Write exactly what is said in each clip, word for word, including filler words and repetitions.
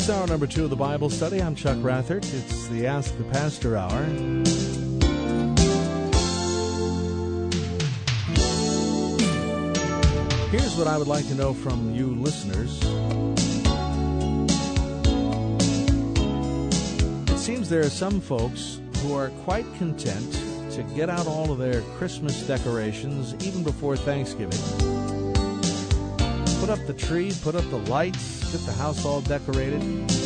It's hour number two of the Bible study. I'm Chuck Rathert. It's the Ask the Pastor hour. Here's what I would like to know from you listeners. It seems there are some folks who are quite content to get out all of their Christmas decorations even before Thanksgiving. Put up the tree, put up the lights, get the house all decorated.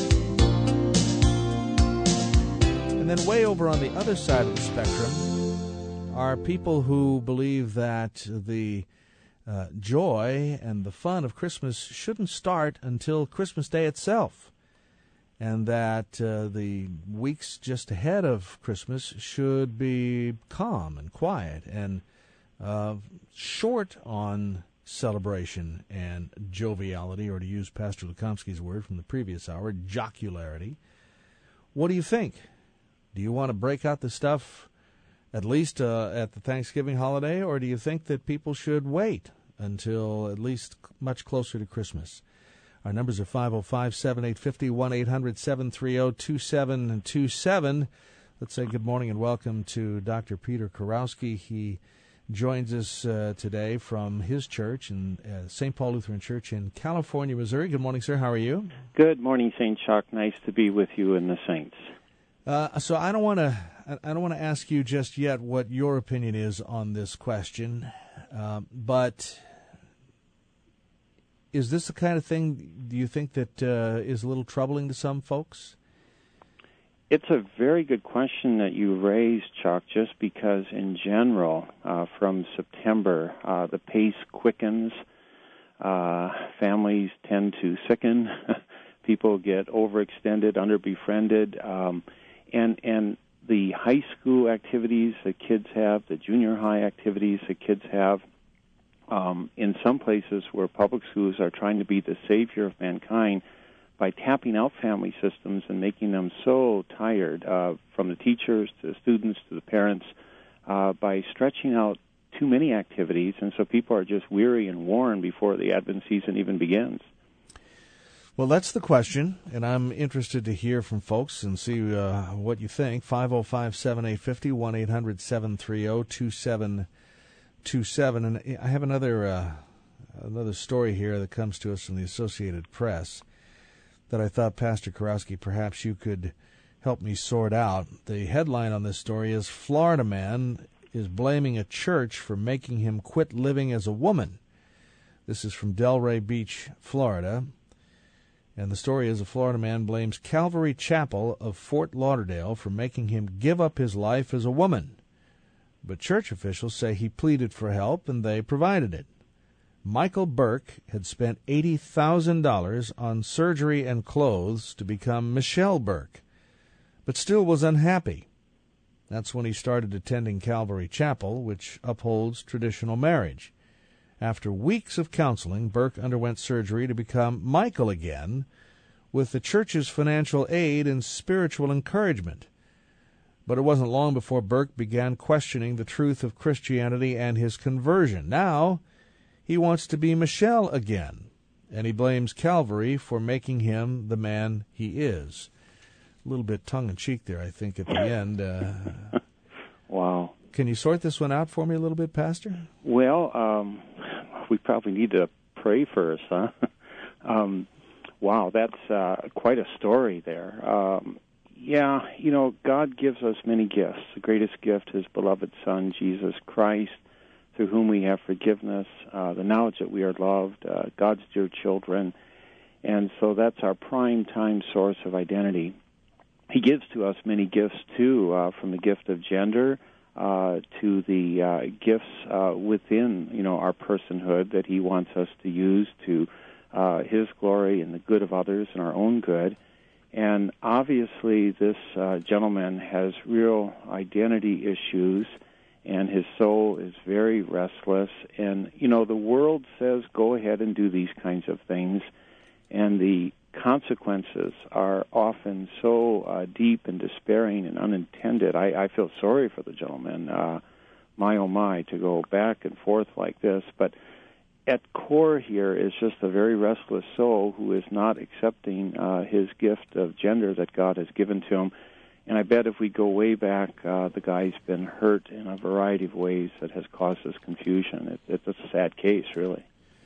And then way over on the other side of the spectrum are people who believe that the uh, joy and the fun of Christmas shouldn't start until Christmas Day itself, and that uh, the weeks just ahead of Christmas should be calm and quiet and uh, short on celebration and joviality, or to use Pastor Lukomsky's word from the previous hour, jocularity. What do you think? Do you want to break out the stuff at least uh, at the Thanksgiving holiday, or do you think that people should wait until at least much closer to Christmas? Our numbers are five oh five, seven eight five oh, one eight hundred, seven three oh, two seven two seven. Let's say good morning and welcome to Doctor Peter Kurowski. He joins us uh, today from his church, in uh, Saint Paul Lutheran Church in California, Missouri. Good morning, sir. How are you? Good morning, Saint Chuck. Nice to be with you and the saints. Uh, so I don't want to I don't want to ask you just yet what your opinion is on this question, uh, but is this the kind of thing, do you think, that uh, is a little troubling to some folks? It's a very good question that you raised, Chuck, just because in general, uh, from September, uh, the pace quickens, uh, families tend to sicken, people get overextended, underbefriended, um, and, and the high school activities that kids have, the junior high activities that kids have, um, in some places where public schools are trying to be the savior of mankind, by tapping out family systems and making them so tired, uh, from the teachers to the students to the parents, uh, by stretching out too many activities, and so people are just weary and worn before the Advent season even begins. Well, that's the question, and I'm interested to hear from folks and see uh, what you think. five oh five, seven eight five oh, one eight hundred, seven three oh, two seven two seven. And I have another uh, another story here that comes to us from the Associated Press that I thought, Pastor Kurowski, perhaps you could help me sort out. The headline on this story is, Florida man is blaming a church for making him quit living as a woman. This is from Delray Beach, Florida. And the story is, a Florida man blames Calvary Chapel of Fort Lauderdale for making him give up his life as a woman. But church officials say he pleaded for help and they provided it. Michael Burke had spent eighty thousand dollars on surgery and clothes to become Michelle Burke, but still was unhappy. That's when he started attending Calvary Chapel, which upholds traditional marriage. After weeks of counseling, Burke underwent surgery to become Michael again, with the church's financial aid and spiritual encouragement. But it wasn't long before Burke began questioning the truth of Christianity and his conversion. Now he wants to be Michelle again, and he blames Calvary for making him the man he is. A little bit tongue-in-cheek there, I think, at the end. Uh, wow. Can you sort this one out for me a little bit, Pastor? Well, um, we probably need to pray first, huh? um, wow, that's uh, quite a story there. Um, yeah, you know, God gives us many gifts. The greatest gift, His beloved Son, Jesus Christ, through whom we have forgiveness, uh, the knowledge that we are loved, uh, God's dear children. And so that's our prime time source of identity. He gives to us many gifts, too, uh, from the gift of gender uh, to the uh, gifts uh, within, you know, our personhood that He wants us to use to uh, His glory and the good of others and our own good. And obviously this uh, gentleman has real identity issues, and his soul is very restless. And, you know, the world says go ahead and do these kinds of things, and the consequences are often so uh, deep and despairing and unintended. I, I feel sorry for the gentleman, uh, my oh my, to go back and forth like this. But at core here is just a very restless soul who is not accepting uh, his gift of gender that God has given to him. And I bet if we go way back, uh, the guy's been hurt in a variety of ways that has caused this confusion. It, it's a sad case, really.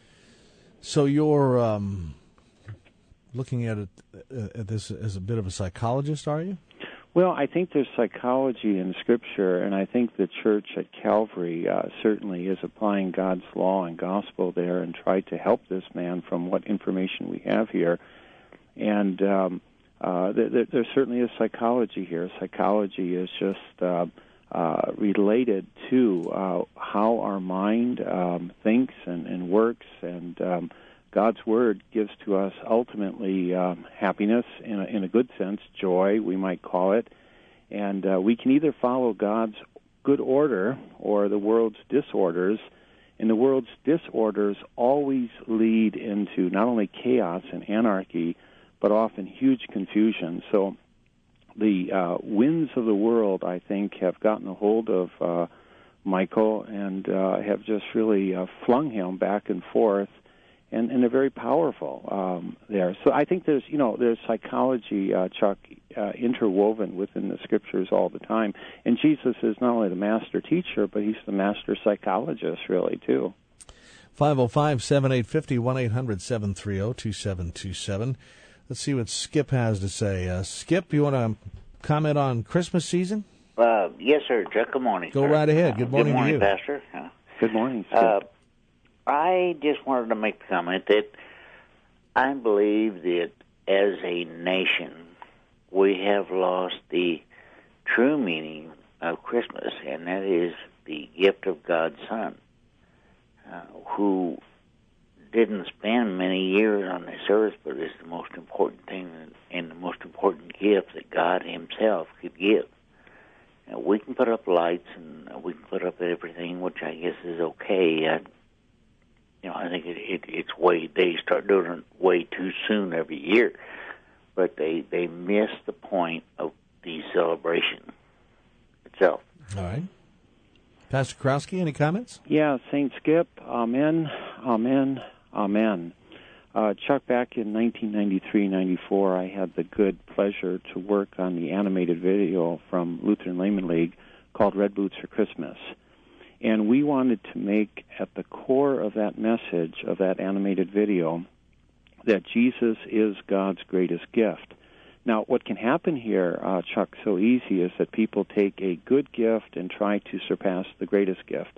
So you're um, looking at it uh, at this as a bit of a psychologist, are you? Well, I think there's psychology in Scripture, and I think the church at Calvary uh, certainly is applying God's law and gospel there and tried to help this man from what information we have here. And um, uh, there, there certainly is psychology here. Psychology is just uh, uh, related to uh, how our mind um, thinks and, and works, and um, God's Word gives to us ultimately um, happiness, in a, in a good sense, joy, we might call it. And uh, we can either follow God's good order or the world's disorders. And the world's disorders always lead into not only chaos and anarchy, but often huge confusion. So the uh, winds of the world, I think, have gotten a hold of uh, Michael and uh, have just really uh, flung him back and forth. And, and they're very powerful um, there. So I think there's, you know, there's psychology, uh, Chuck, uh, interwoven within the Scriptures all the time. And Jesus is not only the master teacher, but he's the master psychologist, really, too. five oh five, seven eight five oh, one eight hundred, seven three oh, two seven two seven. Let's see what Skip has to say. Uh, Skip, you want to comment on Christmas season? Uh, yes, sir, Chuck. Good morning. Go sir. right ahead. Good morning, Good morning, to you. Pastor. Uh, Good morning, Skip. Uh, I just wanted to make the comment that I believe that as a nation, we have lost the true meaning of Christmas, and that is the gift of God's Son, uh, who didn't spend many years on this earth, but is the most important thing and the most important gift that God himself could give. Now, we can put up lights and we can put up everything, which I guess is okay. I, You know, I think it, it, it's way they start doing it way too soon every year, but they they miss the point of the celebration itself. All right, Pastor Krowski, any comments? Yeah, Saint Skip, amen, amen, amen. Uh, Chuck, back in nineteen ninety-three ninety-four, I had the good pleasure to work on the animated video from Lutheran Layman League called Red Boots for Christmas. And we wanted to make at the core of that message, of that animated video, that Jesus is God's greatest gift. Now, what can happen here, uh, Chuck, so easy, is that people take a good gift and try to surpass the greatest gift.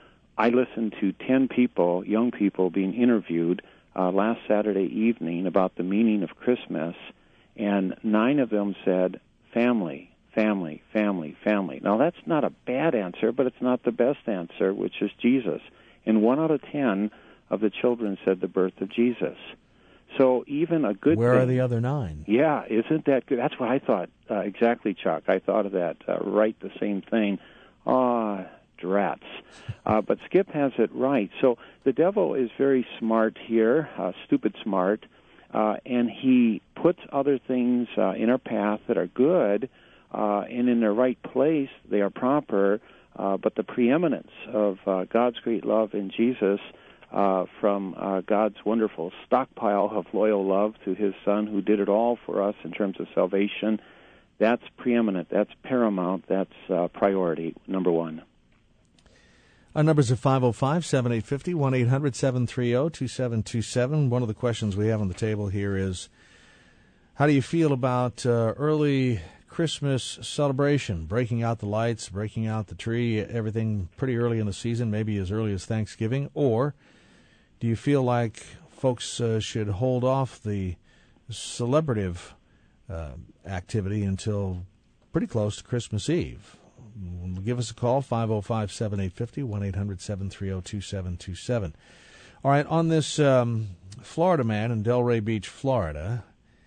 I listened to ten people, young people, being interviewed uh, last Saturday evening about the meaning of Christmas, and nine of them said, family. Family, family, family. Now, that's not a bad answer, but it's not the best answer, which is Jesus. And one out of ten of the children said the birth of Jesus. So even a good Where thing, are the other nine? Yeah, isn't that good? That's what I thought. Uh, exactly, Chuck. I thought of that. Uh, right, the same thing. Ah, drats. Uh, but Skip has it right. So the devil is very smart here, uh, stupid smart, uh, and he puts other things uh, in our path that are good, Uh, and in their right place, they are proper, uh, but the preeminence of uh, God's great love in Jesus uh, from uh, God's wonderful stockpile of loyal love to his Son who did it all for us in terms of salvation, that's preeminent, that's paramount, that's uh, priority, number one. Our numbers are five oh five, seven eight five oh, one eight hundred, seven three oh, two seven two seven. One of the questions we have on the table here is, how do you feel about uh, early Christmas celebration, breaking out the lights, breaking out the tree, everything pretty early in the season, maybe as early as Thanksgiving? Or do you feel like folks uh, should hold off the celebrative uh, activity until pretty close to Christmas Eve? Give us a call, five oh five, seven eight five oh, one eight hundred, seven three oh, two seven two seven. All right, on this um, Florida man in Delray Beach, Florida,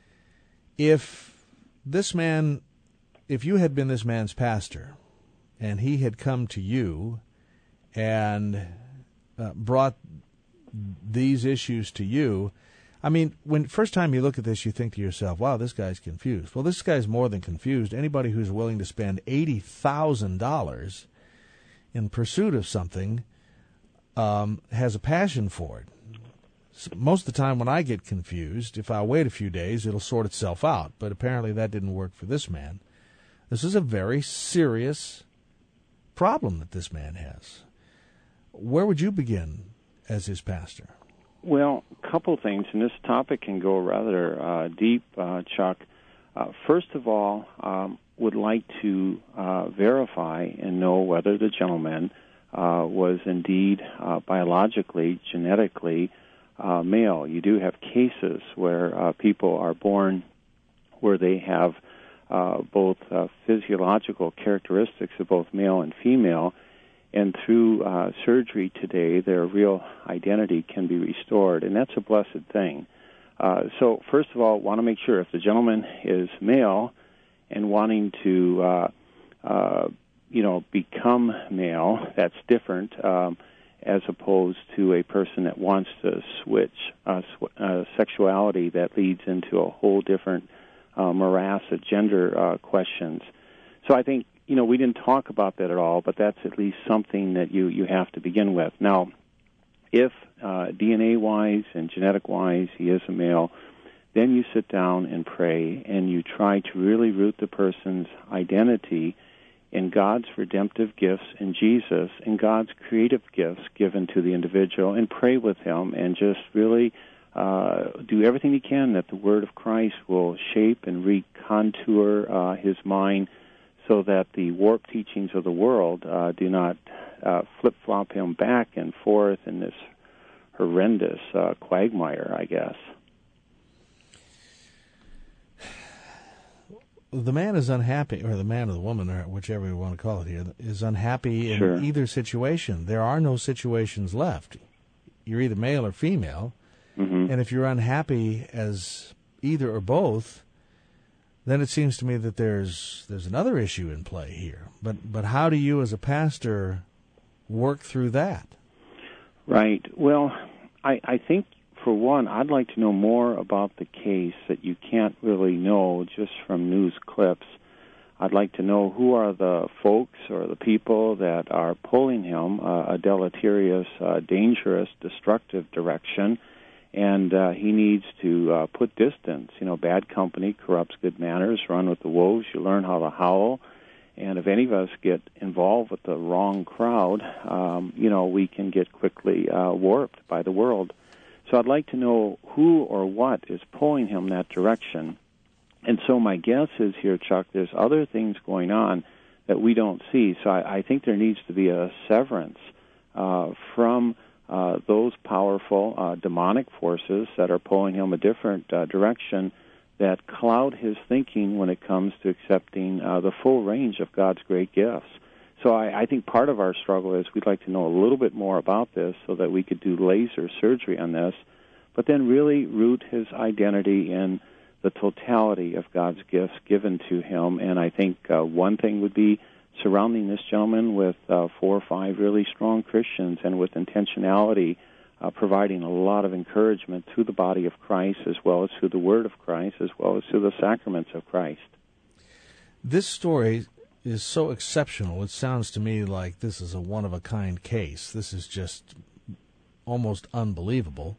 if this man... If you had been this man's pastor and he had come to you and uh, brought these issues to you, I mean, when first time you look at this, you think to yourself, wow, this guy's confused. Well, this guy's more than confused. Anybody who's willing to spend eighty thousand dollars in pursuit of something um, has a passion for it. So most of the time when I get confused, if I wait a few days, it'll sort itself out. But apparently that didn't work for this man. This is a very serious problem that this man has. Where would you begin as his pastor? Well, a couple things, and this topic can go rather uh, deep, uh, Chuck. Uh, first of all, um, would like to uh, verify and know whether the gentleman uh, was indeed uh, biologically, genetically uh, male. You do have cases where uh, people are born where they have uh, both uh, physiological characteristics of both male and female, and through uh, surgery today, their real identity can be restored, and that's a blessed thing. Uh, so, first of all, want to make sure if the gentleman is male and wanting to, uh, uh, you know, become male, that's different, um, as opposed to a person that wants to switch uh, sw- uh, sexuality that leads into a whole different uh, morass of gender uh, questions. So I think, you know, we didn't talk about that at all, but that's at least something that you, you have to begin with. Now, if uh, D N A-wise and genetic-wise he is a male, then you sit down and pray, and you try to really root the person's identity in God's redemptive gifts in Jesus and God's creative gifts given to the individual, and pray with him and just really uh, do everything you can that the Word of Christ will shape and recontour uh, his mind so that the warped teachings of the world uh, do not uh, flip-flop him back and forth in this horrendous uh, quagmire, I guess. The man is unhappy, or the man or the woman, or whichever you want to call it here, is unhappy in Sure. either situation. There are no situations left. You're either male or female, Mm-hmm. and if you're unhappy as either or both, then it seems to me that there's there's another issue in play here. But but how do you as a pastor work through that? Right. Well, I, I think, for one, I'd like to know more about the case that you can't really know just from news clips. I'd like to know who are the folks or the people that are pulling him uh, a deleterious, uh, dangerous, destructive direction, and uh, he needs to uh, put distance. You know, bad company corrupts good manners. Run with the wolves. You learn how to howl. And if any of us get involved with the wrong crowd, um, you know, we can get quickly uh, warped by the world. So I'd like to know who or what is pulling him that direction. And so my guess is here, Chuck, there's other things going on that we don't see. So I, I think there needs to be a severance uh, from uh, those powerful uh, demonic forces that are pulling him a different uh, direction that cloud his thinking when it comes to accepting uh, the full range of God's great gifts. So I, I think part of our struggle is we'd like to know a little bit more about this so that we could do laser surgery on this, but then really root his identity in the totality of God's gifts given to him. And I think uh, one thing would be surrounding this gentleman with uh, four or five really strong Christians and with intentionality, Uh, providing a lot of encouragement to the body of Christ as well as to the Word of Christ as well as to the sacraments of Christ. This story is so exceptional. It sounds to me like this is a one-of-a-kind case. This is just almost unbelievable.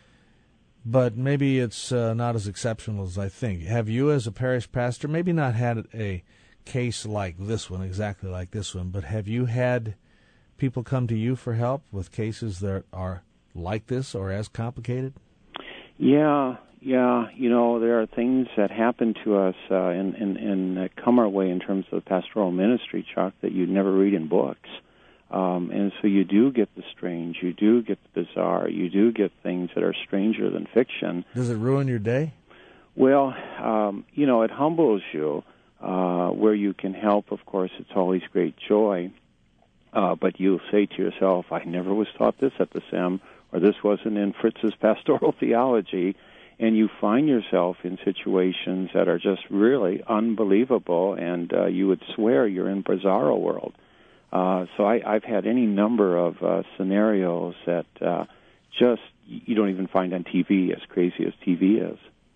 But maybe it's uh, not as exceptional as I think. Have you, as a parish pastor, maybe not had a case like this one, exactly like this one, but have you had people come to you for help with cases that are like this or as complicated? Yeah, yeah. You know, there are things that happen to us uh, and, and, and that come our way in terms of pastoral ministry, Chuck, that you'd never read in books. Um, and so you do get the strange, you do get the bizarre, you do get things that are stranger than fiction. Does it ruin your day? Well, um, you know, it humbles you. Uh, where you can help, of course, it's always great joy. Uh, but you'll say to yourself, I never was taught this at the S E M, or this wasn't in Fritz's pastoral theology, and you find yourself in situations that are just really unbelievable, and uh, you would swear you're in bizarro world. Uh, so I, I've had any number of uh, scenarios that uh, just you don't even find on T V, as crazy as T V is.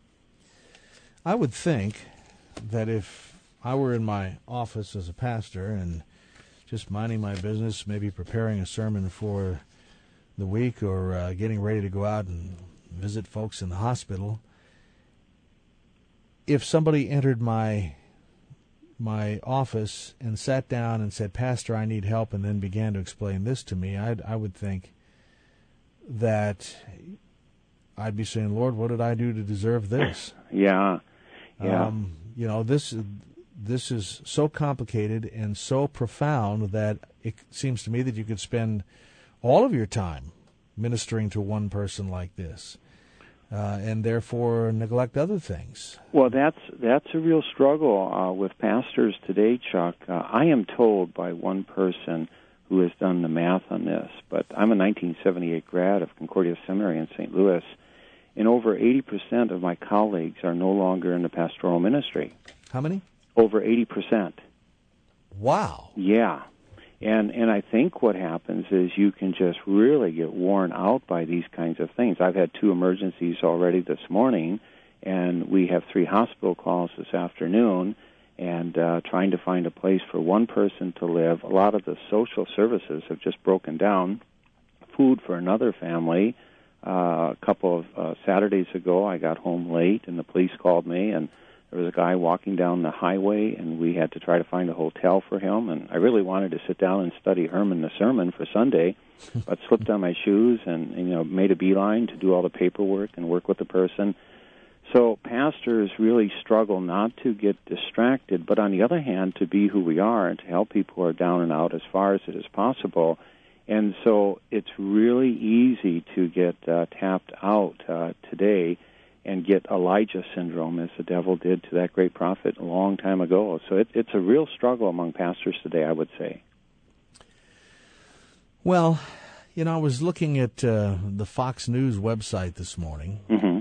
I would think that if I were in my office as a pastor and just minding my business, maybe preparing a sermon for the week or uh, getting ready to go out and visit folks in the hospital, if somebody entered my my office and sat down and said, "Pastor, I need help," and then began to explain this to me, I'd, I would think that I'd be saying, "Lord, what did I do to deserve this?" Yeah, yeah. Um, you know, this this is so complicated and so profound that it seems to me that you could spend all of your time ministering to one person like this, uh, and therefore neglect other things. Well, that's that's a real struggle uh, with pastors today, Chuck. Uh, I am told by one person who has done the math on this, but I'm a nineteen seventy-eight grad of Concordia Seminary in Saint Louis, and over eighty percent of my colleagues are no longer in the pastoral ministry. How many? Over eighty percent. Wow. Yeah. And and I think what happens is you can just really get worn out by these kinds of things. I've had two emergencies already this morning, and we have three hospital calls this afternoon, and uh, trying to find a place for one person to live. A lot of the social services have just broken down. Food for another family. Uh, a couple of uh, Saturdays ago, I got home late, and the police called me, and there was a guy walking down the highway, and we had to try to find a hotel for him. And I really wanted to sit down and study Herman the Sermon for Sunday, but slipped on my shoes and, and, you know, made a beeline to do all the paperwork and work with the person. So pastors really struggle not to get distracted, but on the other hand, to be who we are and to help people who are down and out as far as it is possible. And so it's really easy to get uh, tapped out uh, today and get Elijah syndrome, as the devil did to that great prophet a long time ago. So it, it's a real struggle among pastors today, I would say. Well, you know, I was looking at uh, the Fox News website this morning, mm-hmm.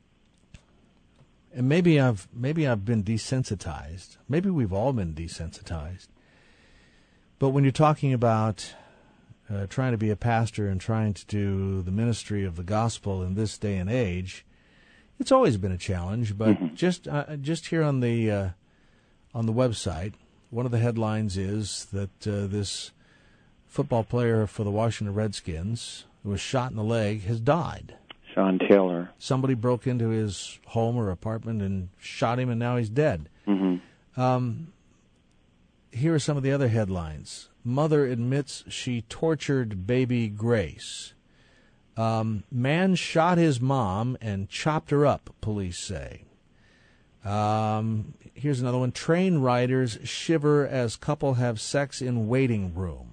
and maybe I've maybe I've been desensitized. Maybe we've all been desensitized. But when you're talking about uh, trying to be a pastor and trying to do the ministry of the gospel in this day and age, it's always been a challenge, but mm-hmm. just uh, just here on the uh, on the website, one of the headlines is that uh, this football player for the Washington Redskins who was shot in the leg has died. Sean Taylor. Somebody broke into his home or apartment and shot him, and now he's dead. Mm-hmm. Um, here are some of the other headlines. Mother admits she tortured baby Grace. Um, man shot his mom and chopped her up, police say. Um, here's another one. Train riders shiver as couple have sex in waiting room.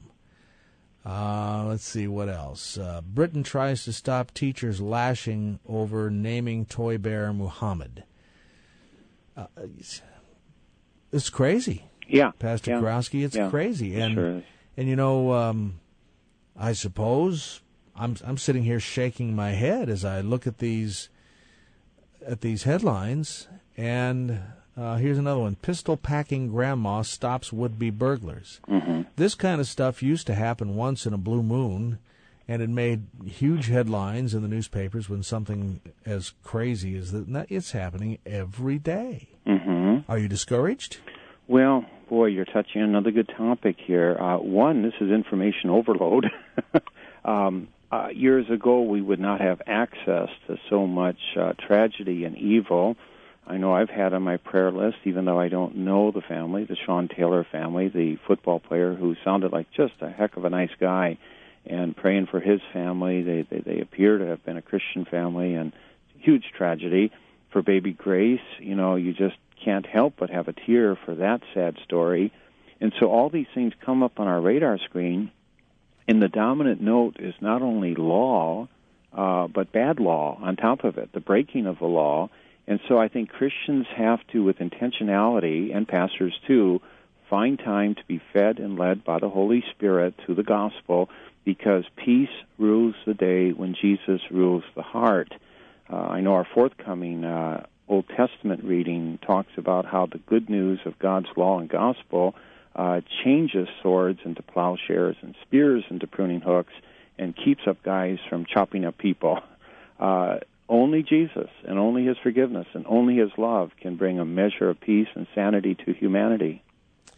Uh, let's see, what else? Uh, Britain tries to stop teachers lashing over naming toy bear Muhammad. Uh, it's, it's crazy. Yeah. Pastor yeah. Kurowski, it's yeah. crazy. It and, sure is. and, you know, um, I suppose... I'm I'm sitting here shaking my head as I look at these at these headlines, and uh, here's another one: pistol packing grandma stops would-be burglars. Mm-hmm. This kind of stuff used to happen once in a blue moon, and it made huge headlines in the newspapers when something as crazy as that. It's happening every day. Mm-hmm. Are you discouraged? Well, boy, you're touching on another good topic here. Uh, one, this is information overload. um, Uh, years ago, we would not have access to so much uh, tragedy and evil. I know I've had on my prayer list, even though I don't know the family, the Sean Taylor family, the football player who sounded like just a heck of a nice guy, and praying for his family. They, they, they appear to have been a Christian family, and huge tragedy. For baby Grace, you know, you just can't help but have a tear for that sad story. And so all these things come up on our radar screen. And the dominant note is not only law, uh, but bad law on top of it, the breaking of the law. And so I think Christians have to, with intentionality, and pastors too, find time to be fed and led by the Holy Spirit through the gospel, because peace rules the day when Jesus rules the heart. Uh, I know our forthcoming uh, Old Testament reading talks about how the good news of God's law and gospel Uh, changes swords into plowshares and spears into pruning hooks and keeps up guys from chopping up people. Uh, only Jesus and only His forgiveness and only His love can bring a measure of peace and sanity to humanity.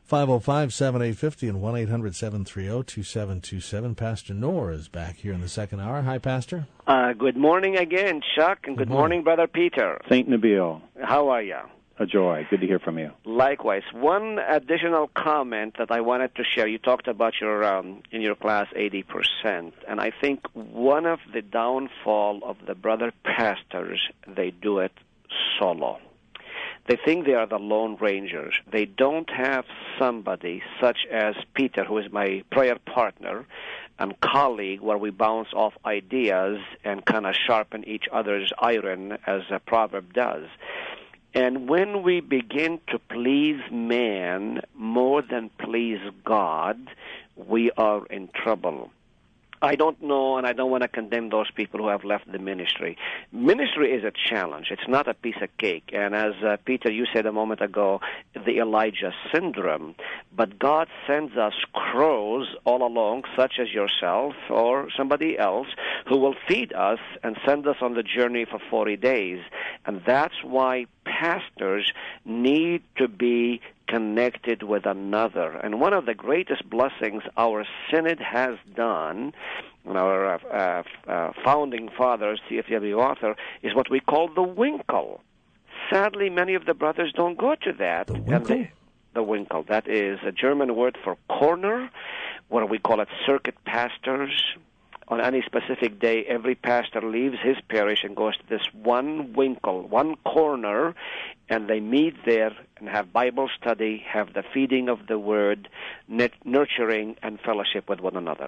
five oh five, seven eight five oh and one eight hundred, seven three zero, two seven two seven. Pastor Noor is back here in the second hour. Hi, Pastor. Uh, good morning again, Chuck, and good, good morning. morning, Brother Peter. Saint Nabil. How are you? A joy. Good to hear from you. Likewise. One additional comment that I wanted to share. You talked about your um, in your class eighty percent, and I think one of the downfall of the brother pastors, they do it solo. They think they are the Lone Rangers. They don't have somebody such as Peter, who is my prayer partner and colleague, where we bounce off ideas and kind of sharpen each other's iron, as a proverb does. And when we begin to please man more than please God, we are in trouble. I don't know, and I don't want to condemn those people who have left the ministry. Ministry is a challenge. It's not a piece of cake. And as uh, Peter, you said a moment ago, the Elijah syndrome. But God sends us crows all along, such as yourself or somebody else, who will feed us and send us on the journey for forty days. And that's why pastors need to be connected with another. And one of the greatest blessings our synod has done, and our uh, uh, founding fathers, C F W Author, is what we call the Winkle. Sadly, many of the brothers don't go to that. The Winkle? They, the Winkle. That is a German word for corner, where we call it circuit pastors. On any specific day, every pastor leaves his parish and goes to this one winkle, one corner, and they meet there and have Bible study, have the feeding of the Word, nurturing and fellowship with one another.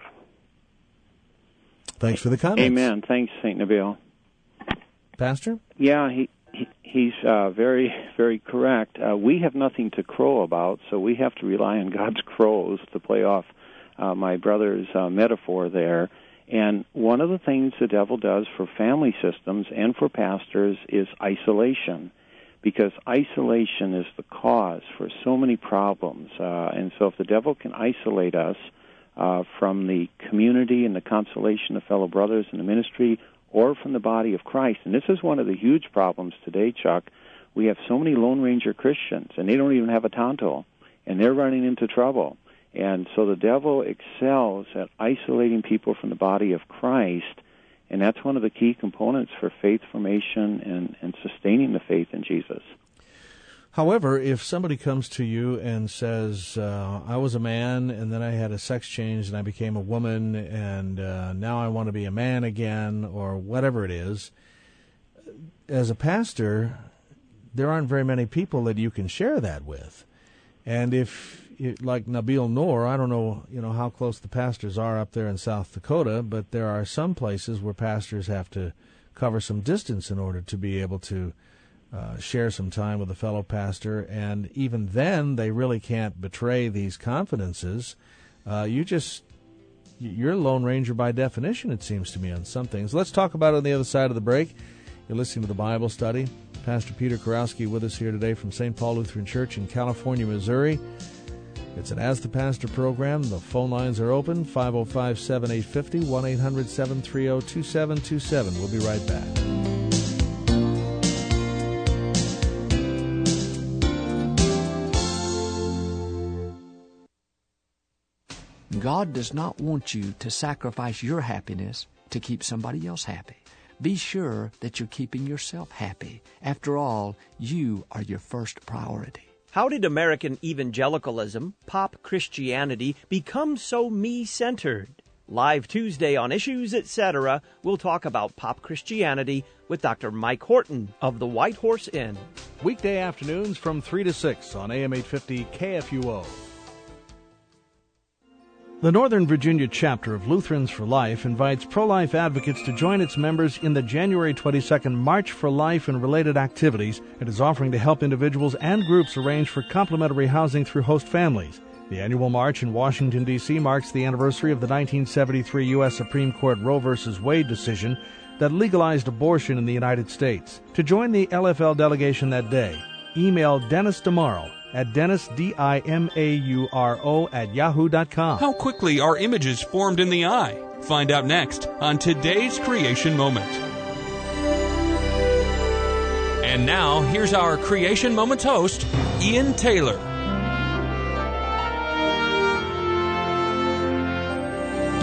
Thanks for the comments. Amen. Thanks, Saint Nabil. Pastor? Yeah, he, he he's uh, very, very correct. Uh, we have nothing to crow about, so we have to rely on God's crows to play off uh, my brother's uh, metaphor there. And one of the things the devil does for family systems and for pastors is isolation, because isolation is the cause for so many problems. Uh, and so if the devil can isolate us uh, from the community and the consolation of fellow brothers in the ministry or from the body of Christ, and this is one of the huge problems today, Chuck, we have so many Lone Ranger Christians, and they don't even have a Tonto, and they're running into trouble. And so the devil excels at isolating people from the body of Christ, and that's one of the key components for faith formation and, and sustaining the faith in Jesus. However, if somebody comes to you and says, uh, I was a man, and then I had a sex change, and I became a woman, and uh, now I want to be a man again, or whatever it is, as a pastor, there aren't very many people that you can share that with. And if, like Nabil Noor, I don't know, you know, how close the pastors are up there in South Dakota, but there are some places where pastors have to cover some distance in order to be able to uh, share some time with a fellow pastor. And even then, they really can't betray these confidences. Uh, you just, you're a Lone Ranger by definition, it seems to me, on some things. Let's talk about it on the other side of the break. You're listening to the Bible Study. Pastor Peter Kurowski with us here today from Saint Paul Lutheran Church in California, Missouri. It's an Ask the Pastor program. The phone lines are open, five oh five, seven eight five oh, one eight hundred, seven three zero, two seven two seven. We'll be right back. God does not want you to sacrifice your happiness to keep somebody else happy. Be sure that you're keeping yourself happy. After all, you are your first priority. How did American evangelicalism, pop Christianity, become so me-centered? Live Tuesday on Issues, et cetera, we'll talk about pop Christianity with Doctor Mike Horton of the White Horse Inn. Weekday afternoons from three to six on A M eight fifty K F U O. The Northern Virginia chapter of Lutherans for Life invites pro-life advocates to join its members in the January twenty-second March for Life and related activities. It is offering to help individuals and groups arrange for complimentary housing through host families. The annual march in Washington, D C marks the anniversary of the nineteen seventy-three U S Supreme Court Roe v. Wade decision that legalized abortion in the United States. To join the L F L delegation that day, email Dennis DiMauro at Dennis, D I M A U R O, at yahoo dot com. How quickly are images formed in the eye? Find out next on today's Creation Moment. And now, here's our Creation Moments host, Ian Taylor.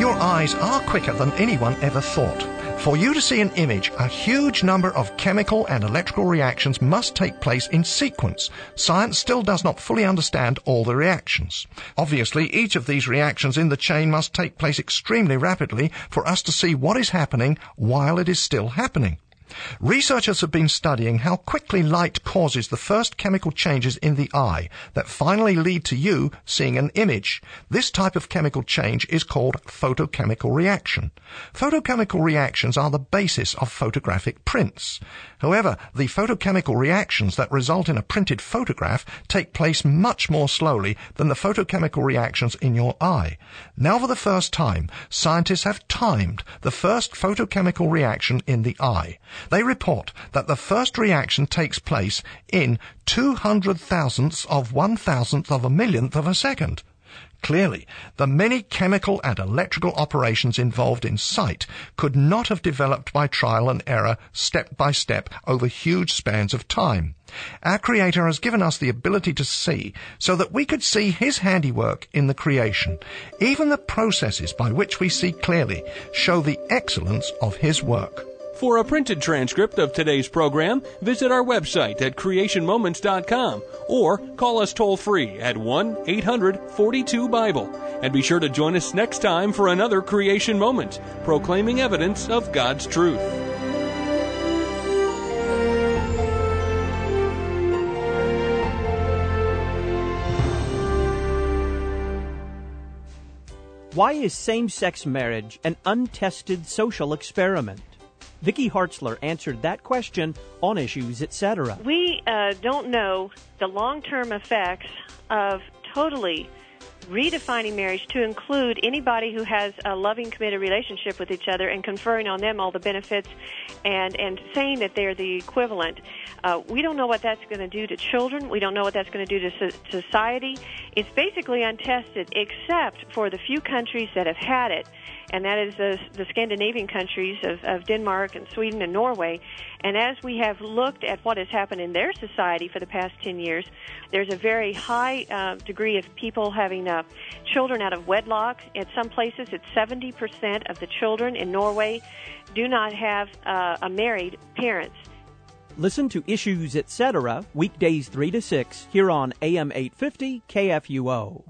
Your eyes are quicker than anyone ever thought. For you to see an image, a huge number of chemical and electrical reactions must take place in sequence. Science still does not fully understand all the reactions. Obviously, each of these reactions in the chain must take place extremely rapidly for us to see what is happening while it is still happening. Researchers have been studying how quickly light causes the first chemical changes in the eye that finally lead to you seeing an image. This type of chemical change is called photochemical reaction. Photochemical reactions are the basis of photographic prints. However, the photochemical reactions that result in a printed photograph take place much more slowly than the photochemical reactions in your eye. Now, for the first time, scientists have timed the first photochemical reaction in the eye. They report that the first reaction takes place in two hundred thousandths of one thousandth of a millionth of a second. Clearly, the many chemical and electrical operations involved in sight could not have developed by trial and error, step by step, over huge spans of time. Our Creator has given us the ability to see so that we could see His handiwork in the creation. Even the processes by which we see clearly show the excellence of His work. For a printed transcript of today's program, visit our website at creation moments dot com or call us toll-free at one eight hundred forty-two Bible. And be sure to join us next time for another Creation Moment, proclaiming evidence of God's truth. Why is same-sex marriage an untested social experiment? Vicki Hartzler answered that question on Issues, et cetera. We uh, don't know the long-term effects of totally redefining marriage to include anybody who has a loving, committed relationship with each other and conferring on them all the benefits and, and saying that they're the equivalent. Uh, we don't know what that's going to do to children. We don't know what that's going to do to so- society. It's basically untested, except for the few countries that have had it, and that is the, the Scandinavian countries of, of Denmark and Sweden and Norway. And as we have looked at what has happened in their society for the past ten years, there's a very high uh, degree of people having uh, children out of wedlock. At some places, it's seventy percent of the children in Norway do not have uh, a married parents. Listen to Issues, et cetera, weekdays three to six here on A M eight fifty K F U O.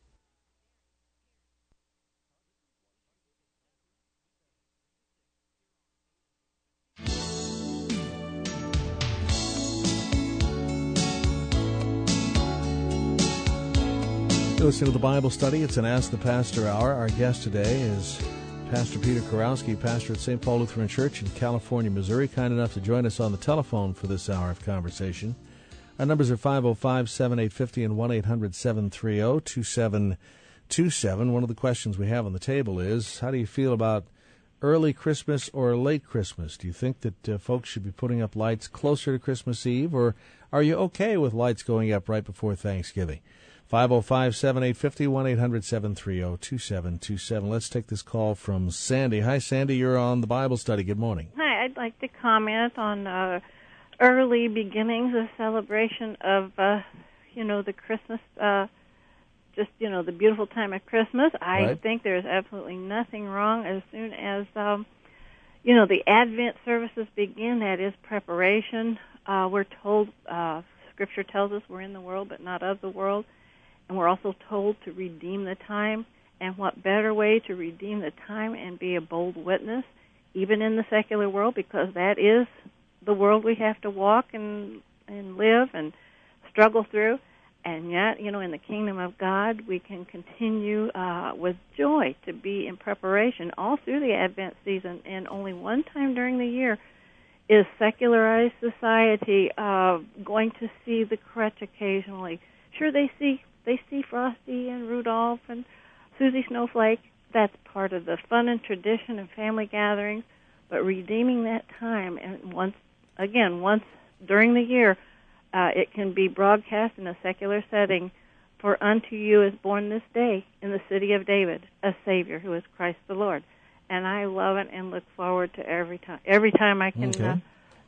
Listen to the Bible study. It's an Ask the Pastor hour. Our guest today is Pastor Peter Kurowski, pastor at Saint Paul Lutheran Church in California, Missouri, kind enough to join us on the telephone for this hour of conversation. Our numbers are five oh five, seven eight five oh and one eight hundred, seven three oh, two seven two seven. One of the questions we have on the table is, how do you feel about early Christmas or late Christmas? Do you think that uh, folks should be putting up lights closer to Christmas Eve, or are you okay with lights going up right before Thanksgiving? five oh five, seven eight five oh, one eight hundred, seven three oh, two seven two seven. Let's take this call from Sandy. Hi, Sandy. You're on the Bible study. Good morning. Hi. I'd like to comment on uh, early beginnings of celebration of, uh, you know, the Christmas, uh, just, you know, the beautiful time of Christmas. I Right. think there's absolutely nothing wrong as soon as, um, you know, the Advent services begin. That is preparation. Uh, we're told, uh, Scripture tells us we're in the world but not of the world. And we're also told to redeem the time. And what better way to redeem the time and be a bold witness, even in the secular world, because that is the world we have to walk and and live and struggle through. And yet, you know, in the kingdom of God, we can continue uh, with joy to be in preparation all through the Advent season. And only one time during the year is secularized society uh, going to see the crutch occasionally. Sure, they see They see Frosty and Rudolph and Susie Snowflake. That's part of the fun and tradition and family gatherings. But redeeming that time, and once again, once during the year, uh, it can be broadcast in a secular setting. For unto you is born this day in the city of David a Savior, who is Christ the Lord. And I love it and look forward to every time. Every time I can Okay. uh,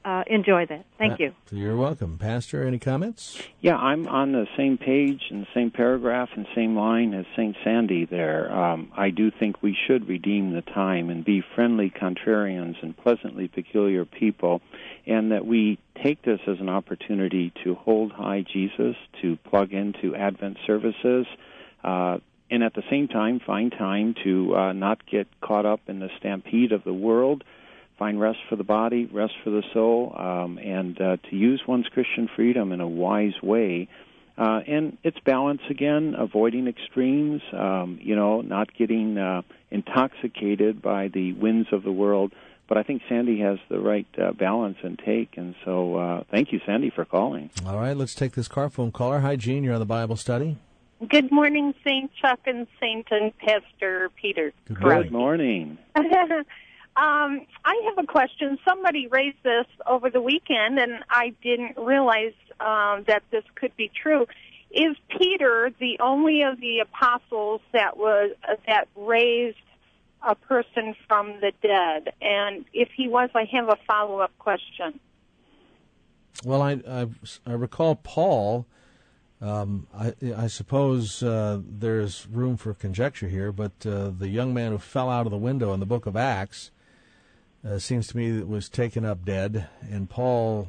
uh, enjoy that. Thank Uh, you. You're welcome. Pastor, any comments? Yeah, I'm on the same page and the same paragraph and same line as Saint Sandy there. Um, I do think we should redeem the time and be friendly contrarians and pleasantly peculiar people, and that we take this as an opportunity to hold high Jesus, to plug into Advent services, uh, and at the same time find time to uh, not get caught up in the stampede of the world, find rest for the body, rest for the soul, um, and uh, to use one's Christian freedom in a wise way. Uh, and it's balance again, avoiding extremes, um, you know, not getting uh, intoxicated by the winds of the world. But I think Sandy has the right uh, balance and take, and so uh, thank you, Sandy, for calling. All right, let's take this car phone caller. Hi, Jean, you're on the Bible study. Good morning, Saint Chuck and Saint and Pastor Peter. Good morning. Good morning. Um, I have a question. Somebody raised this over the weekend, and I didn't realize um, that this could be true. Is Peter the only of the apostles that was uh, that raised a person from the dead? And if he was, I have a follow-up question. Well, I I, I recall Paul. Um, I, I suppose uh, there's room for conjecture here, but uh, the young man who fell out of the window in the book of Acts uh, seems to me that was taken up dead, and Paul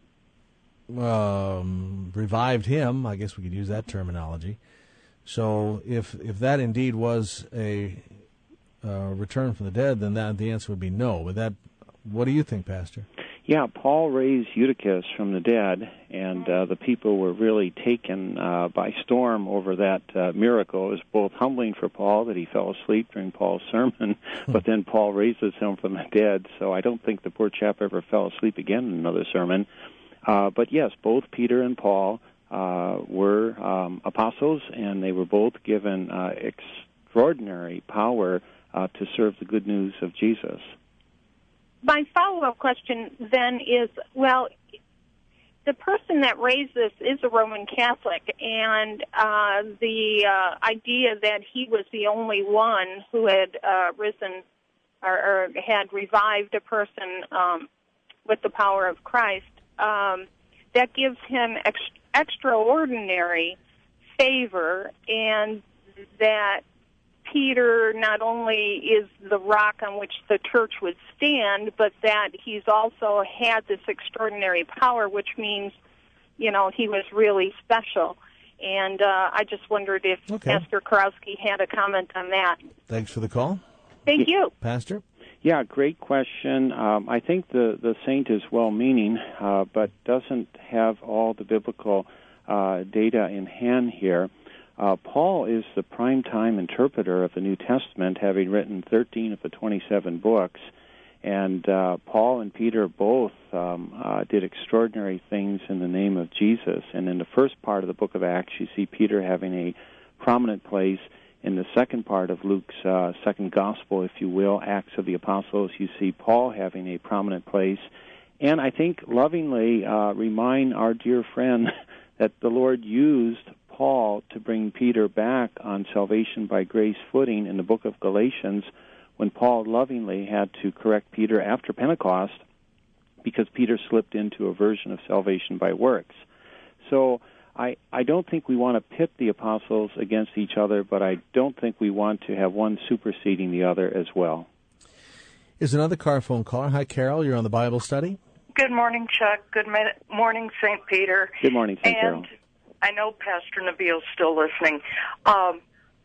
um, revived him. I guess we could use that terminology. So if if that indeed was a uh, return from the dead, then that the answer would be no. But that, what do you think, Pastor? Yeah, Paul raised Eutychus from the dead, and uh, the people were really taken uh, by storm over that uh, miracle. It was both humbling for Paul that he fell asleep during Paul's sermon, but then Paul raises him from the dead, so I don't think the poor chap ever fell asleep again in another sermon. Uh, but yes, both Peter and Paul uh, were um, apostles, and they were both given uh, extraordinary power uh, to serve the good news of Jesus. My follow-up question then is, well, the person that raised this is a Roman Catholic, and uh, the uh, idea that he was the only one who had uh, risen or, or had revived a person um, with the power of Christ, um, that gives him ex- extraordinary favor, and that Peter not only is the rock on which the church would stand, but that he's also had this extraordinary power, which means, you know, he was really special. And uh, I just wondered if okay. Pastor Kurowski had a comment on that. Thanks for the call. Thank you. Pastor? Yeah, great question. Um, I think the, the saint is well-meaning, uh, but doesn't have all the biblical uh, data in hand here. Uh, Paul is the prime-time interpreter of the New Testament, having written thirteen of the twenty-seven books. And uh, Paul and Peter both um, uh, did extraordinary things in the name of Jesus. And in the first part of the book of Acts, you see Peter having a prominent place. In the second part of Luke's uh, second gospel, if you will, Acts of the Apostles, you see Paul having a prominent place. And I think lovingly uh, remind our dear friend that the Lord used Paul to bring Peter back on salvation by grace footing in the book of Galatians, when Paul lovingly had to correct Peter after Pentecost because Peter slipped into a version of salvation by works. So I, I don't think we want to pit the apostles against each other, but I don't think we want to have one superseding the other as well. Is another car phone caller. Hi, Carol. You're on the Bible study. Good morning, Chuck. Good morning, Saint Peter. Good morning, Saint And Carol. I know Pastor Nabil's still listening. Um,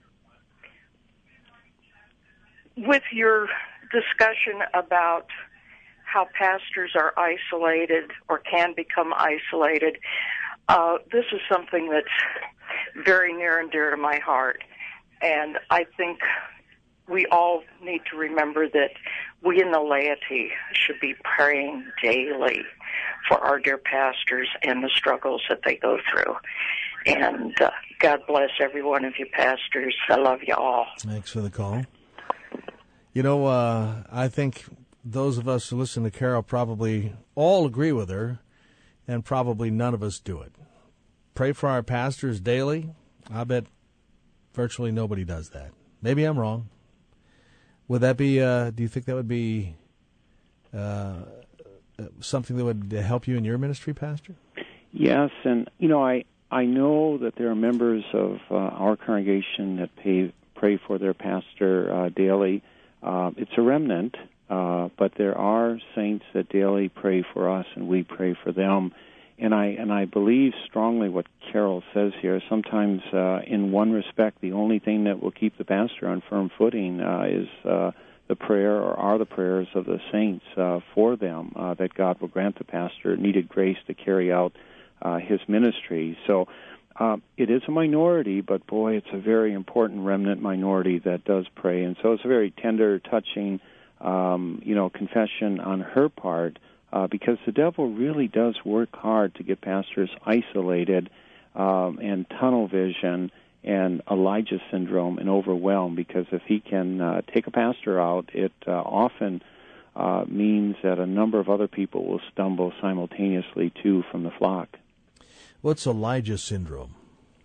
with your discussion about how pastors are isolated or can become isolated, uh, this is something that's very near and dear to my heart. And I think we all need to remember that we in the laity should be praying daily for our dear pastors and the struggles that they go through. And uh, God bless every one of you pastors. I love you all. Thanks for the call. You know, uh, I think those of us who listen to Carol probably all agree with her, and probably none of us do it. Pray for our pastors daily. I bet virtually nobody does that. Maybe I'm wrong. Would that be, uh, do you think that would be uh, something that would help you in your ministry, Pastor? Yes, and, you know, I, I know that there are members of uh, our congregation that pay, pray for their pastor uh, daily. Uh, it's a remnant, uh, but there are saints that daily pray for us, and we pray for them. And I and I believe strongly what Carol says here. Sometimes, uh, in one respect, the only thing that will keep the pastor on firm footing uh, is uh, the prayer, or are the prayers of the saints uh, for them, uh, that God will grant the pastor needed grace to carry out uh, his ministry. So uh, it is a minority, but boy, it's a very important remnant minority that does pray. And so it's a very tender, touching, um, you know, confession on her part. Uh, because the devil really does work hard to get pastors isolated um, and tunnel vision and Elijah syndrome and overwhelmed, because if he can uh, take a pastor out, it uh, often uh, means that a number of other people will stumble simultaneously, too, from the flock. What's Elijah syndrome?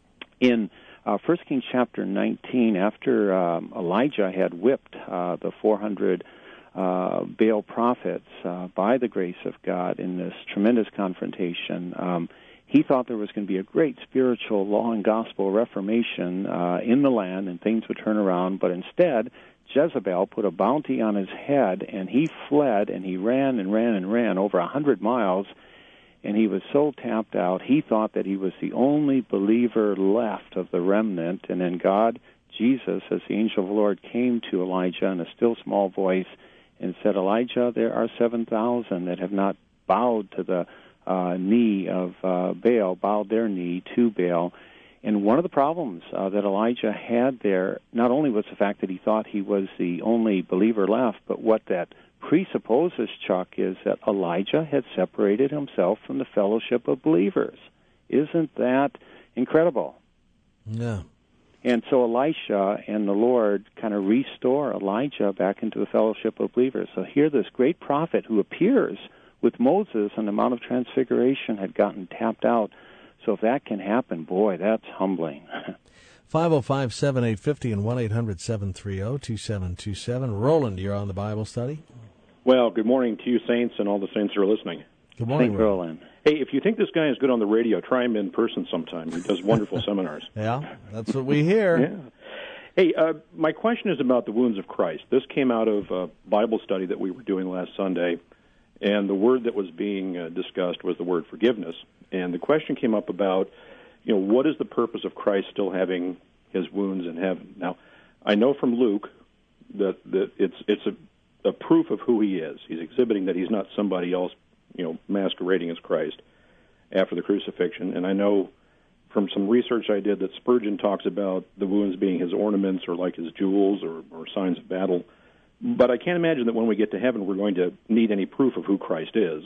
In uh, First Kings chapter nineteen, after um, Elijah had whipped uh, the four hundred Uh, Baal prophets uh, by the grace of God in this tremendous confrontation, um, he thought there was going to be a great spiritual law and gospel reformation uh, in the land, and things would turn around. But instead, Jezebel put a bounty on his head, and he fled, and he ran and ran and ran over a hundred miles, and he was so tapped out, he thought that he was the only believer left of the remnant. And then God, Jesus, as the angel of the Lord, came to Elijah in a still small voice and said, Elijah, there are seven thousand that have not bowed to the uh, knee of uh, Baal, bowed their knee to Baal. And one of the problems uh, that Elijah had there, not only was the fact that he thought he was the only believer left, but what that presupposes, Chuck, is that Elijah had separated himself from the fellowship of believers. Isn't that incredible? Yeah. And so Elisha and the Lord kind of restore Elijah back into the fellowship of believers. So here this great prophet who appears with Moses on the Mount of Transfiguration had gotten tapped out. So if that can happen, boy, that's humbling. five oh five, seven eight five oh and one eight hundred, seven three oh, two seven two seven. Roland, you're on the Bible study. Well, good morning to you, saints, and all the saints who are listening. Good morning, Saint Roland. Hey, if you think this guy is good on the radio, try him in person sometime. He does wonderful seminars. Yeah, that's what we hear. Yeah. Hey, uh, my question is about the wounds of Christ. This came out of a Bible study that we were doing last Sunday, and the word that was being uh, discussed was the word forgiveness. And the question came up about, you know, what is the purpose of Christ still having his wounds in heaven? Now, I know from Luke that, that it's it's a, a proof of who he is. He's exhibiting that he's not somebody else, you know, masquerading as Christ after the crucifixion. And I know from some research I did that Spurgeon talks about the wounds being his ornaments or like his jewels or, or signs of battle. But I can't imagine that when we get to heaven we're going to need any proof of who Christ is.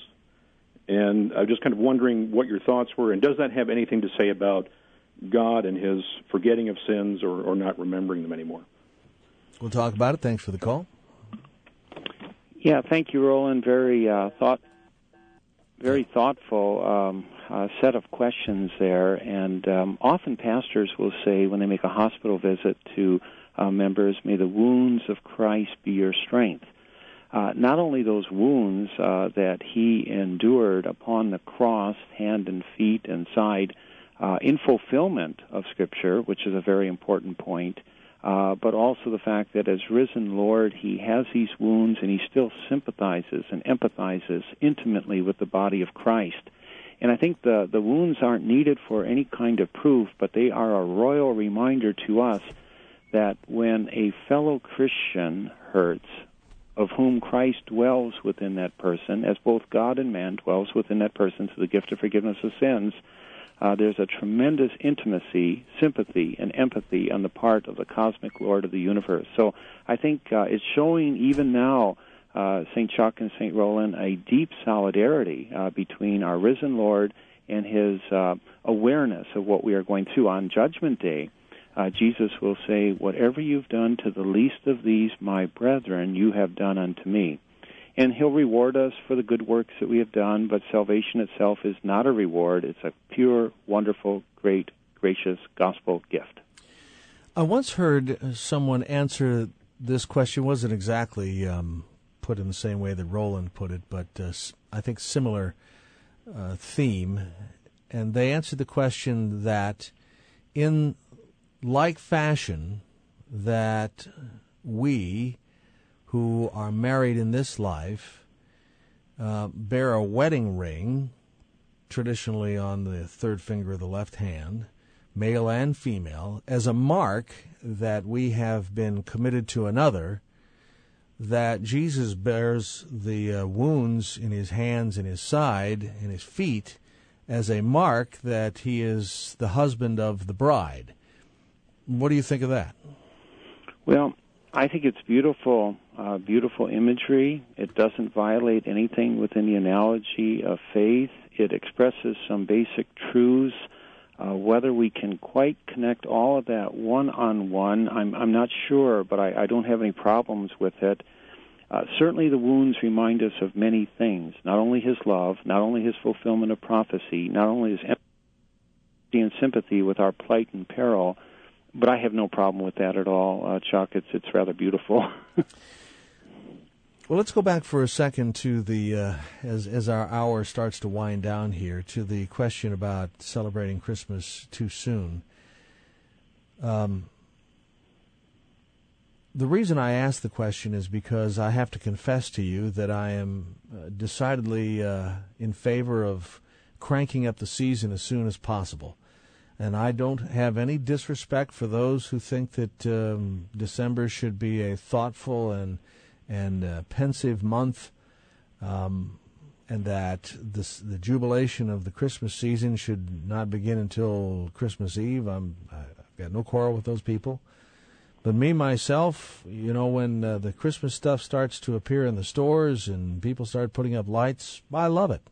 And I'm just kind of wondering what your thoughts were, and does that have anything to say about God and his forgetting of sins or, or not remembering them anymore? We'll talk about it. Thanks for the call. Yeah, thank you, Roland. Very uh, thought, very thoughtful um, uh, set of questions there. And um, often pastors will say when they make a hospital visit to uh, members, "May the wounds of Christ be your strength." Uh, not only those wounds uh, that he endured upon the cross, hand and feet and side, uh, in fulfillment of Scripture, which is a very important point, uh, but also the fact that as risen Lord, he has these wounds and he still sympathizes and empathizes intimately with the body of Christ. And I think the, the wounds aren't needed for any kind of proof, but they are a royal reminder to us that when a fellow Christian hurts, of whom Christ dwells within that person, as both God and man dwells within that person through the gift of forgiveness of sins, uh, there's a tremendous intimacy, sympathy, and empathy on the part of the cosmic Lord of the universe. So I think uh, it's showing even now, uh, Saint Chuck and Saint Roland, a deep solidarity uh, between our risen Lord and his uh, awareness of what we are going through on Judgment Day. Uh, Jesus will say, "Whatever you've done to the least of these, my brethren, you have done unto me." And he'll reward us for the good works that we have done, but salvation itself is not a reward. It's a pure, wonderful, great, gracious gospel gift. I once heard someone answer this question, wasn't exactly um, put in the same way that Roland put it, but uh, I think similar uh, theme. And they answered the question that in like fashion that we who are married in this life uh, bear a wedding ring, traditionally on the third finger of the left hand, male and female, as a mark that we have been committed to another, that Jesus bears the uh, wounds in his hands and his side and his feet as a mark that he is the husband of the bride. What do you think of that? Well, I think it's beautiful, uh, beautiful imagery. It doesn't violate anything within the analogy of faith. It expresses some basic truths. Uh, whether we can quite connect all of that one-on-one, I'm, I'm not sure, but I, I don't have any problems with it. Uh, certainly the wounds remind us of many things, not only his love, not only his fulfillment of prophecy, not only his empathy and sympathy with our plight and peril, but I have no problem with that at all, uh, Chuck. It's, it's rather beautiful. Well, let's go back for a second to the, uh, as as our hour starts to wind down here, to the question about celebrating Christmas too soon. Um, the reason I ask the question is because I have to confess to you that I am uh, decidedly uh, in favor of cranking up the season as soon as possible. And I don't have any disrespect for those who think that um, December should be a thoughtful and and uh, pensive month, um, and that this, the jubilation of the Christmas season should not begin until Christmas Eve. I'm, I've got no quarrel with those people. But me, myself, you know, when uh, the Christmas stuff starts to appear in the stores and people start putting up lights, I love it.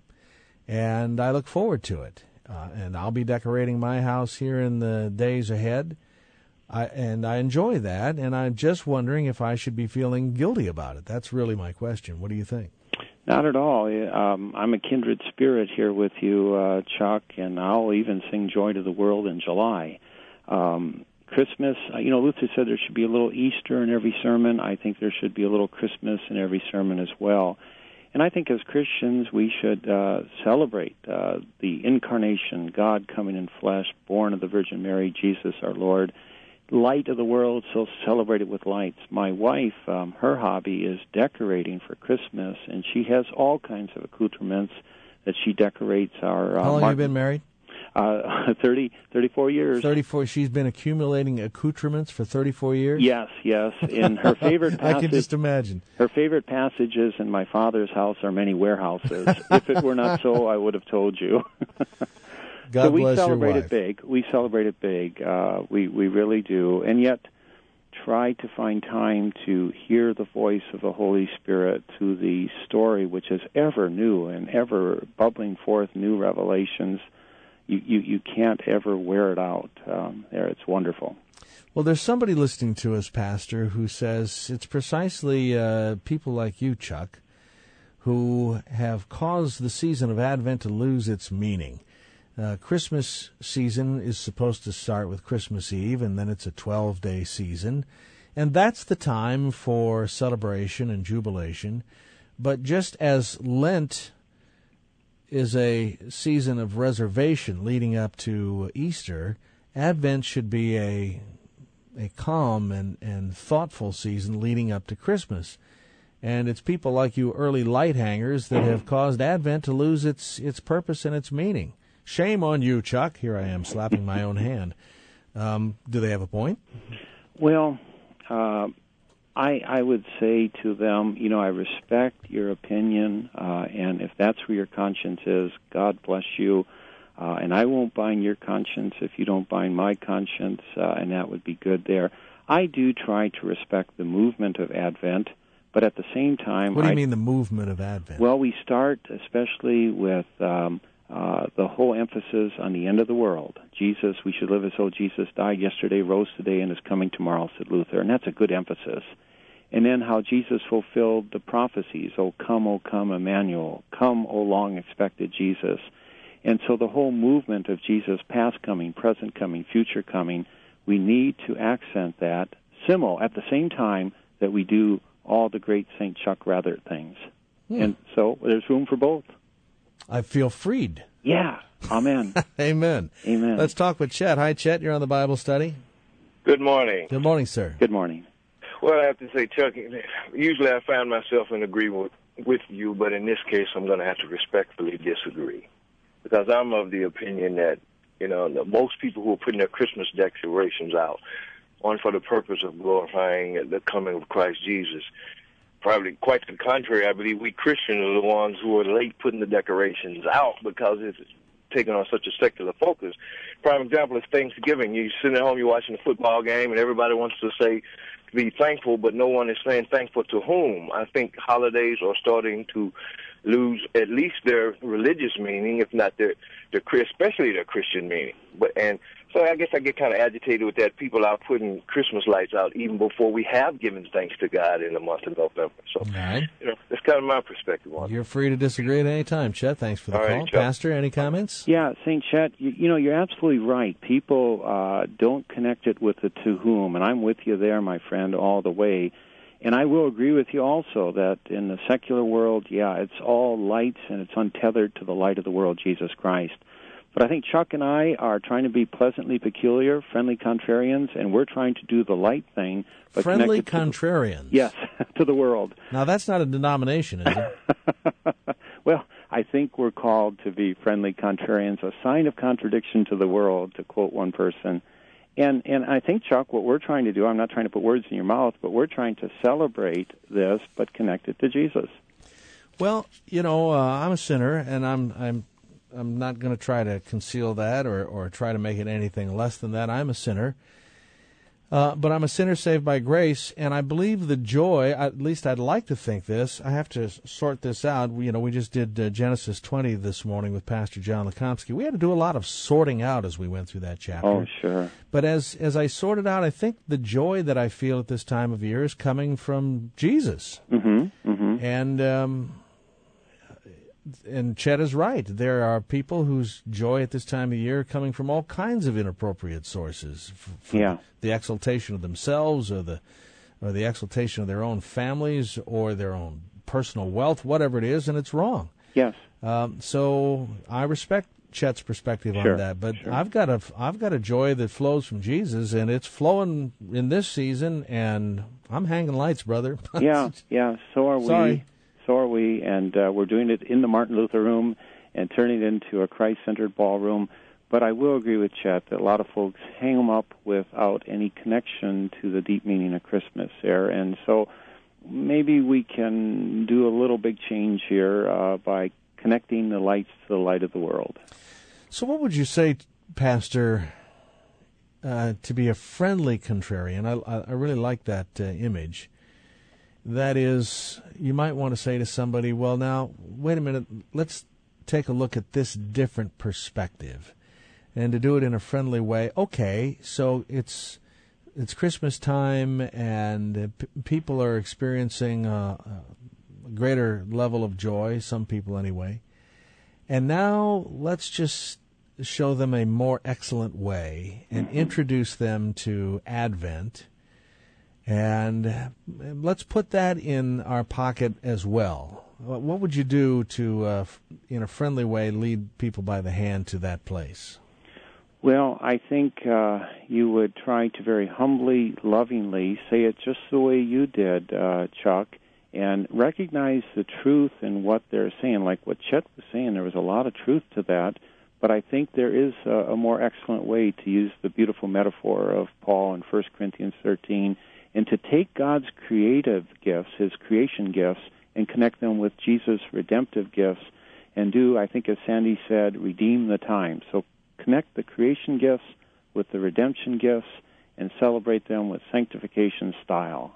And I look forward to it. Uh, and I'll be decorating my house here in the days ahead. I, and I enjoy that, and I'm just wondering if I should be feeling guilty about it. That's really my question. What do you think? Not at all. Um, I'm a kindred spirit here with you, uh, Chuck, and I'll even sing Joy to the World in July. Um, Christmas, you know, Luther said there should be a little Easter in every sermon. I think there should be a little Christmas in every sermon as well. And I think as Christians we should uh, celebrate uh, the incarnation, God coming in flesh, born of the Virgin Mary, Jesus our Lord. Light of the world, so celebrate it with lights. My wife, um, her hobby is decorating for Christmas, and she has all kinds of accoutrements that she decorates our... Uh, How long Martin, have you been married? Uh, thirty, thirty-four years. thirty-four. She's been accumulating accoutrements for thirty-four years? Yes, yes. In her favorite passage... I can just imagine. Her favorite passages in my father's house are many warehouses. If it were not so, I would have told you. God so we bless celebrate your wife. it big. We celebrate it big. Uh, we we really do, and yet try to find time to hear the voice of the Holy Spirit through the story, which is ever new and ever bubbling forth new revelations. You you, you can't ever wear it out. Um, there, it's wonderful. Well, there's somebody listening to us, Pastor, who says it's precisely uh, people like you, Chuck, who have caused the season of Advent to lose its meaning. Uh, Christmas season is supposed to start with Christmas Eve, and then it's a twelve-day season. And that's the time for celebration and jubilation. But just as Lent is a season of reservation leading up to Easter, Advent should be a a calm and, and thoughtful season leading up to Christmas. And it's people like you early light hangers that have caused Advent to lose its its purpose and its meaning. Shame on you, Chuck. Here I am slapping my own hand. Um, do they have a point? Well, uh, I I would say to them, you know, I respect your opinion, uh, and if that's where your conscience is, God bless you. Uh, and I won't bind your conscience if you don't bind my conscience, uh, and that would be good there. I do try to respect the movement of Advent, but at the same time... What do you I, mean the movement of Advent? Well, we start especially with... Um, Uh, the whole emphasis on the end of the world. Jesus, we should live as though Jesus died yesterday, rose today, and is coming tomorrow, said Luther. And that's a good emphasis. And then how Jesus fulfilled the prophecies. Oh, come, oh, come, Emmanuel. Come, oh, long-expected Jesus. And so the whole movement of Jesus, past coming, present coming, future coming, we need to accent that, simul, at the same time that we do all the great Saint Chuck Rathert things. Hmm. And so there's room for both. I feel freed. Yeah. Amen. Amen. Amen. Let's talk with Chet. Hi, Chet. You're on the Bible study. Good morning. Good morning, sir. Good morning. Well, I have to say, Chuck, usually I find myself in agreement with, with you, but in this case I'm going to have to respectfully disagree. Because I'm of the opinion that, you know, most people who are putting their Christmas decorations out on for the purpose of glorifying the coming of Christ Jesus, probably quite to the contrary, I believe we Christians are the ones who are late putting the decorations out because it's taking on such a secular focus. Prime example is Thanksgiving. You're sitting at home, you're watching a football game, and everybody wants to say, be thankful, but no one is saying thankful to whom. I think holidays are starting to lose at least their religious meaning, if not their, their especially their Christian meaning. But and so I guess I get kind of agitated with that. People are putting Christmas lights out even before we have given thanks to God in the month of November. So right. you know, that's kind of my perspective on it. You're free to disagree at any time, Chet. Thanks for the All call. right, Chuck. Pastor, any comments? Yeah, Saint Chet, you, you know, you're absolutely right. People uh, don't connect it with the to whom, and I'm with you there, my friend, all the way. And I will agree with you also that in the secular world, yeah, it's all lights and it's untethered to the light of the world, Jesus Christ. But I think Chuck and I are trying to be pleasantly peculiar, friendly contrarians, and we're trying to do the light thing. But Friendly connected contrarians? To, yes, to the world. Now, that's not a denomination, is it? Well, I think we're called to be friendly contrarians, a sign of contradiction to the world, to quote one person. And and I think, Chuck, what we're trying to do, I'm not trying to put words in your mouth, but we're trying to celebrate this, but connect it to Jesus. Well, you know, uh, I'm a sinner, and I'm I'm I'm not going to try to conceal that or, or try to make it anything less than that. I'm a sinner. Uh, but I'm a sinner saved by grace, and I believe the joy, at least I'd like to think this, I have to sort this out. We, you know, we just did uh, Genesis twenty this morning with Pastor John Lekomsky. We had to do a lot of sorting out as we went through that chapter. Oh, sure. But as, as I sorted out, I think the joy that I feel at this time of year is coming from Jesus. Mm-hmm, mm-hmm. And... Um, And Chet is right. There are people whose joy at this time of year coming from all kinds of inappropriate sources. From yeah. The exaltation of themselves or the or the exaltation of their own families or their own personal wealth, whatever it is, and it's wrong. Yes. Um, so I respect Chet's perspective sure. on that, but sure. I've got a I've got a joy that flows from Jesus, and it's flowing in this season, and I'm hanging lights, brother. yeah, yeah. So are Sorry. we. So are we, and uh, we're doing it in the Martin Luther Room and turning it into a Christ-centered ballroom. But I will agree with Chet that a lot of folks hang them up without any connection to the deep meaning of Christmas there. And so maybe we can do a little big change here uh, by connecting the lights to the light of the world. So what would you say, Pastor, uh, to be a friendly contrarian? I, I really like that uh, image. That is, you might want to say to somebody, well, now, wait a minute, let's take a look at this different perspective. And to do it in a friendly way, okay, so it's it's Christmas time, and uh, p- people are experiencing uh, a greater level of joy, some people anyway. And now let's just show them a more excellent way and introduce them to Advent. And let's put that in our pocket as well. What would you do to, uh, in a friendly way, lead people by the hand to that place? Well, I think uh, you would try to very humbly, lovingly say it just the way you did, uh, Chuck, and recognize the truth in what they're saying. Like what Chet was saying, there was a lot of truth to that, but I think there is a, a more excellent way to use the beautiful metaphor of Paul in First Corinthians thirteen, and to take God's creative gifts, His creation gifts, and connect them with Jesus' redemptive gifts, and do, I think as Sandy said, redeem the time. So connect the creation gifts with the redemption gifts and celebrate them with sanctification style.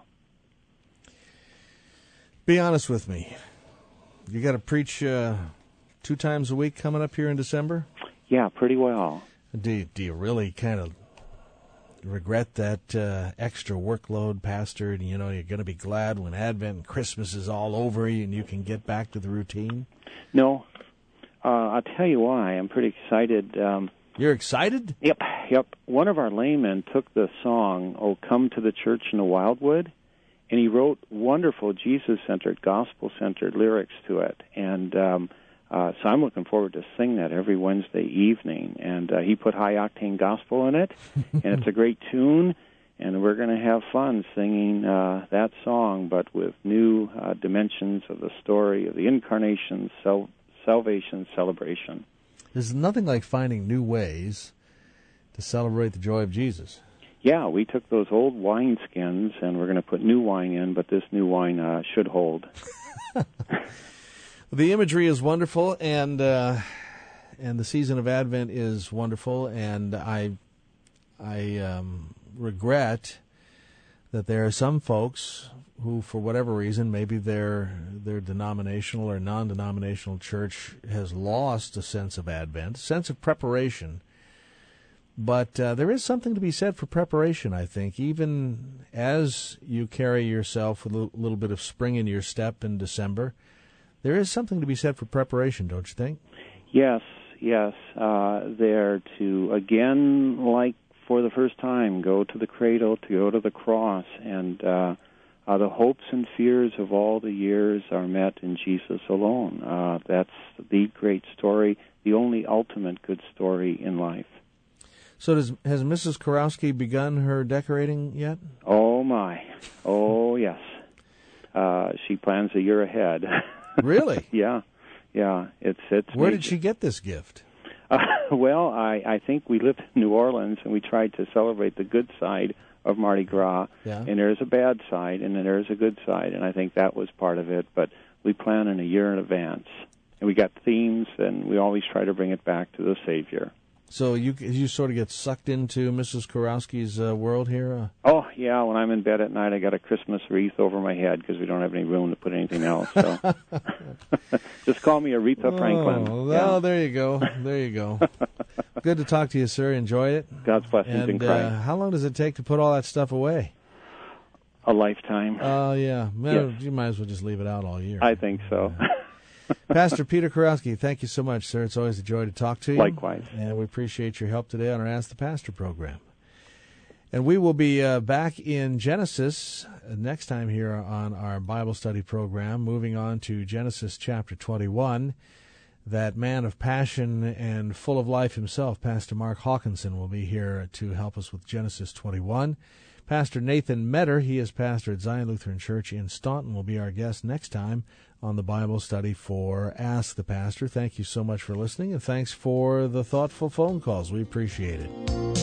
Be honest with me. You got to preach uh, two times a week coming up here in December? Yeah, pretty well. Do you, do you really kind of regret that uh, extra workload, Pastor? And, you know, you're going to be glad when Advent and Christmas is all over and you can get back to the routine? No. Uh, I'll tell you why. I'm pretty excited. Um, You're excited? Yep, yep. One of our laymen took the song, "Oh, Come to the Church in the Wildwood," and he wrote wonderful Jesus-centered, gospel-centered lyrics to it. And um, uh, so I'm looking forward to sing that every Wednesday evening. And uh, he put high-octane gospel in it, and it's a great tune. And we're going to have fun singing uh, that song, but with new uh, dimensions of the story of the incarnation, sal- salvation, celebration. There's nothing like finding new ways to celebrate the joy of Jesus. Yeah, we took those old wine skins, and we're going to put new wine in, but this new wine uh, should hold. The imagery is wonderful, and uh, and the season of Advent is wonderful, and I I um, regret that there are some folks who, for whatever reason, maybe their their denominational or non-denominational church has lost a sense of Advent, a sense of preparation. But uh, there is something to be said for preparation, I think. Even as you carry yourself with a little bit of spring in your step in December, there is something to be said for preparation, don't you think? Yes, yes. Uh, there to, again, like for the first time, go to the cradle, to go to the cross, and uh, uh, the hopes and fears of all the years are met in Jesus alone. Uh, that's the great story, the only ultimate good story in life. So does, has Missus Kurowski begun her decorating yet? Oh, my. Oh, yes. Uh, she plans a year ahead. Really? Yeah. Yeah. It's it's. Where major. did she get this gift? Uh, well, I, I think we lived in New Orleans, and we tried to celebrate the good side of Mardi Gras. Yeah. And there's a bad side, and then there's a good side, and I think that was part of it. But we plan in a year in advance. And we got themes, and we always try to bring it back to the Savior. So you you sort of get sucked into Missus Kurowski's uh, world here? Uh... Oh, yeah. When I'm in bed at night, I got a Christmas wreath over my head because we don't have any room to put anything else. So just call me Aretha oh, Franklin. Well, yeah. there you go. There you go. Good to talk to you, sir. Enjoy it. God's blessings and in Christ. Uh, how long does it take to put all that stuff away? A lifetime. Oh, uh, yeah. Man, yes. You might as well just leave it out all year. I think so. Yeah. Pastor Peter Kurowski, thank you so much, sir. It's always a joy to talk to you. Likewise. And we appreciate your help today on our Ask the Pastor program. And we will be uh, back in Genesis next time here on our Bible study program, moving on to Genesis chapter twenty-one. That man of passion and full of life himself, Pastor Mark Hawkinson, will be here to help us with Genesis twenty-one. Pastor Nathan Metter, he is pastor at Zion Lutheran Church in Staunton, will be our guest next time on the Bible study for Ask the Pastor. Thank you so much for listening, and thanks for the thoughtful phone calls. We appreciate it.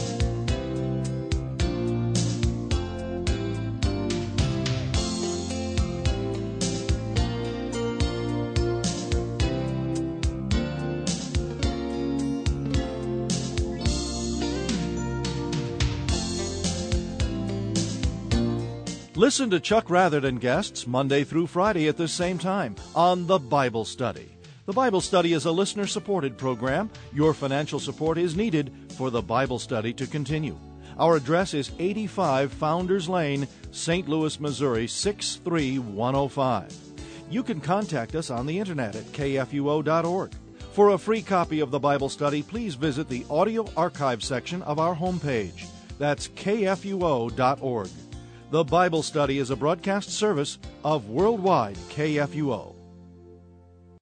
Listen to Chuck Rather and guests Monday through Friday at the same time on The Bible Study. The Bible Study is a listener-supported program. Your financial support is needed for the Bible Study to continue. Our address is eighty-five Founders Lane, Saint Louis, Missouri, six three one oh five. You can contact us on the internet at K F U O dot org. For a free copy of the Bible Study, please visit the audio archive section of our homepage. That's K F U O dot org. The Bible Study is a broadcast service of Worldwide K F U O.